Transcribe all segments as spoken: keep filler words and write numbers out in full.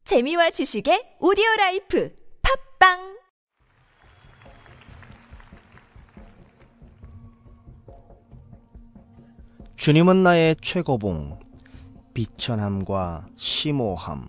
재미와 지식의 오디오라이프 팝빵 주님은 나의 최고봉, 비천함과 심오함.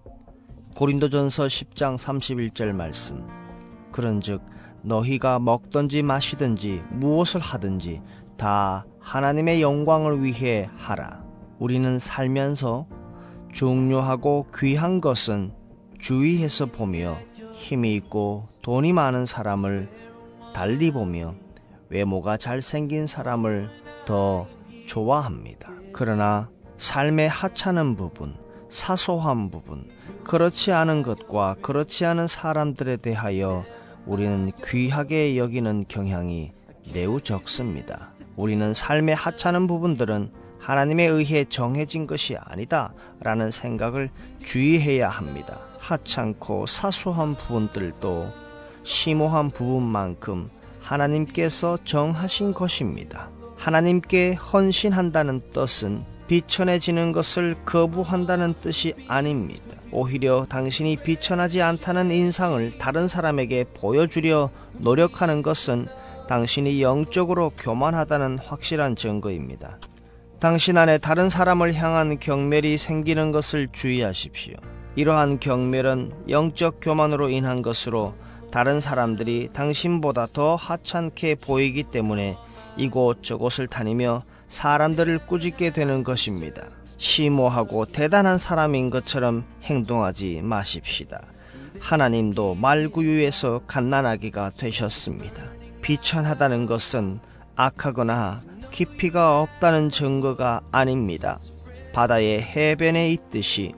고린도전서 십 장 삼십일 절 말씀. 그런즉 너희가 먹든지 마시든지 무엇을 하든지 다 하나님의 영광을 위해 하라. 우리는 살면서 중요하고 귀한 것은 주위에서 보며 힘이 있고 돈이 많은 사람을 달리 보며 외모가 잘생긴 사람을 더 좋아합니다. 그러나 삶의 하찮은 부분, 사소한 부분, 그렇지 않은 것과 그렇지 않은 사람들에 대하여 우리는 귀하게 여기는 경향이 매우 적습니다. 우리는 삶의 하찮은 부분들은 하나님에 의해 정해진 것이 아니다 라는 생각을 주의해야 합니다. 하찮고 사소한 부분들도 심오한 부분만큼 하나님께서 정하신 것입니다. 하나님께 헌신한다는 뜻은 비천해지는 것을 거부한다는 뜻이 아닙니다. 오히려 당신이 비천하지 않다는 인상을 다른 사람에게 보여주려 노력하는 것은 당신이 영적으로 교만하다는 확실한 증거입니다. 당신 안에 다른 사람을 향한 경멸이 생기는 것을 주의하십시오. 이러한 경멸은 영적 교만으로 인한 것으로 다른 사람들이 당신보다 더 하찮게 보이기 때문에 이곳 저곳을 다니며 사람들을 꾸짖게 되는 것입니다. 심오하고 대단한 사람인 것처럼 행동하지 마십시다. 하나님도 말구유에서 갓난아기가 되셨습니다. 비천하다는 것은 악하거나 깊이가 없다는 증거가 아닙니다. 바다의 해변에 있듯이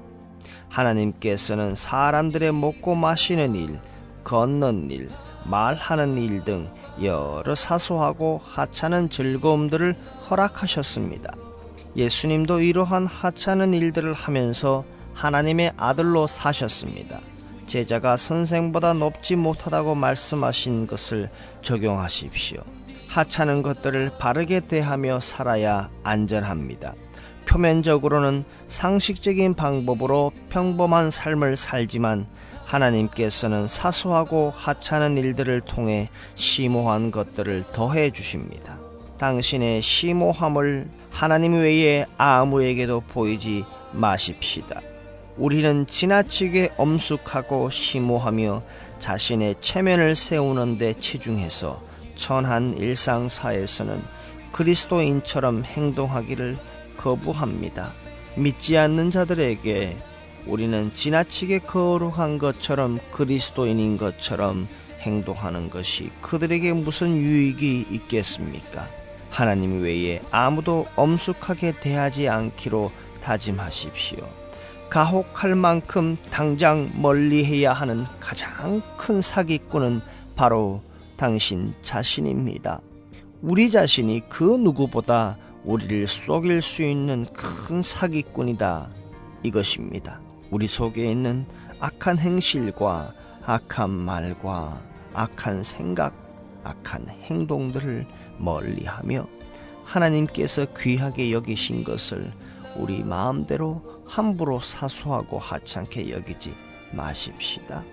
하나님께서는 사람들의 먹고 마시는 일, 걷는 일, 말하는 일 등 여러 사소하고 하찮은 즐거움들을 허락하셨습니다. 예수님도 이러한 하찮은 일들을 하면서 하나님의 아들로 사셨습니다. 제자가 선생보다 높지 못하다고 말씀하신 것을 적용하십시오. 하찮은 것들을 바르게 대하며 살아야 안전합니다. 표면적으로는 상식적인 방법으로 평범한 삶을 살지만 하나님께서는 사소하고 하찮은 일들을 통해 심오한 것들을 더해 주십니다. 당신의 심오함을 하나님 외에 아무에게도 보이지 마십시다. 우리는 지나치게 엄숙하고 심오하며 자신의 체면을 세우는 데 치중해서 천한 일상사에서는 그리스도인처럼 행동하기를 거부합니다. 믿지 않는 자들에게 우리는 지나치게 거룩한 것처럼 그리스도인인 것처럼 행동하는 것이 그들에게 무슨 유익이 있겠습니까? 하나님 외에 아무도 엄숙하게 대하지 않기로 다짐하십시오. 가혹할 만큼 당장 멀리해야 하는 가장 큰 사기꾼은 바로 당신 자신입니다. 우리 자신이 그 누구보다 우리를 속일 수 있는 큰 사기꾼이다. 이것입니다. 우리 속에 있는 악한 행실과 악한 말과 악한 생각, 악한 행동들을 멀리하며 하나님께서 귀하게 여기신 것을 우리 마음대로 함부로 사소하고 하찮게 여기지 마십시다.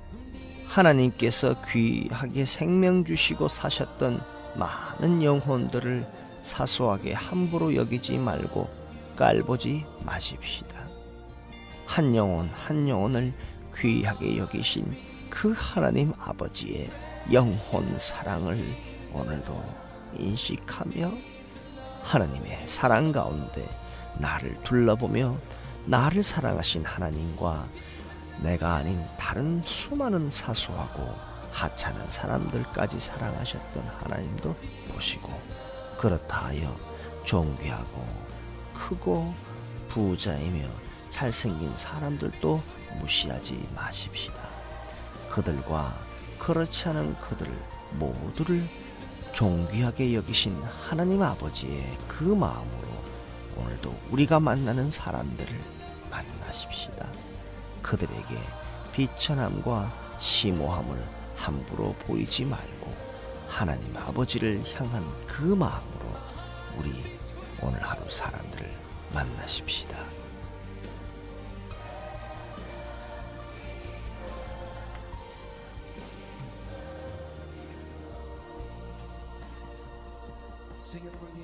하나님께서 귀하게 생명 주시고 사셨던 많은 영혼들을 사소하게 함부로 여기지 말고 깔보지 마십시다. 한 영혼 한 영혼을 귀하게 여기신 그 하나님 아버지의 영혼 사랑을 오늘도 인식하며 하나님의 사랑 가운데 나를 둘러보며 나를 사랑하신 하나님과 내가 아닌 다른 수많은 사소하고 하찮은 사람들까지 사랑하셨던 하나님도 보시고 그렇다 하여 존귀하고 크고 부자이며 잘생긴 사람들도 무시하지 마십시다. 그들과 그렇지 않은 그들 모두를 존귀하게 여기신 하나님 아버지의 그 마음으로 오늘도 우리가 만나는 사람들을 만나십시다. 그들에게 비천함과 심오함을 함부로 보이지 말고 하나님 아버지를 향한 그 마음으로 우리 오늘 하루 사람들을 만나십시다. Sing it for me.